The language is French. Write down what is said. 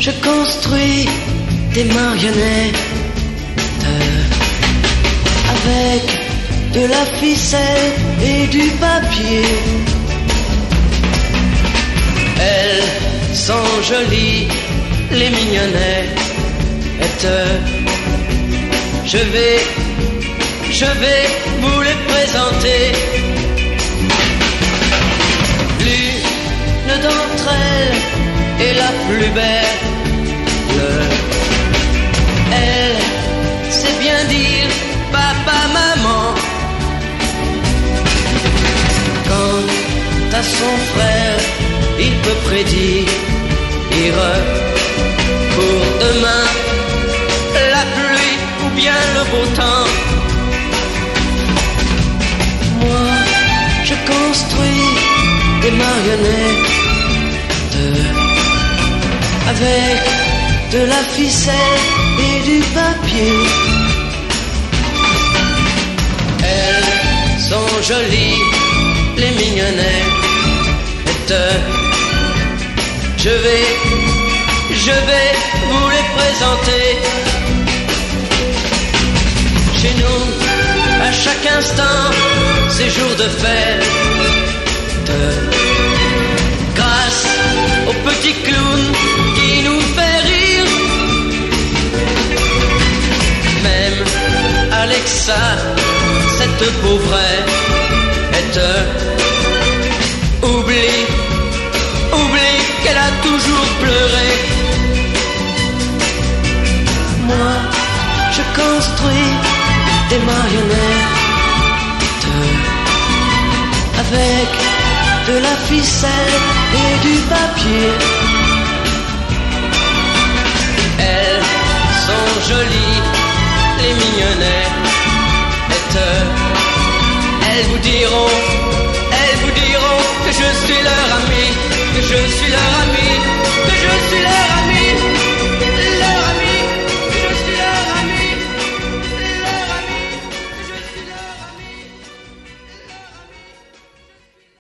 je construis des marionnettes avec de la ficelle et du papier. Elles sont jolies, les mignonnettes. Je vais vous les présenter. L'une d'entre elles est la plus belle. Elle sait bien dire papa, maman. Quant à son frère, il peut prédire pour demain la pluie ou bien le beau temps. Moi, je construis des marionnettes avec de la ficelle et du papier. Elles sont jolies, les mignonnettes. Je vais vous les présenter. Chez nous, à chaque instant, c'est jour de fête. Grâce au petit clown qui nous fait rire. Même Alexa, cette pauvrette, oublie qu'elle a toujours pleuré. Moi, je construis des marionnettes avec de la ficelle et du papier. Elles sont jolies, les mignonnettes. Elles vous diront que je suis leur ami, que je suis leur ami, que je suis leur ami.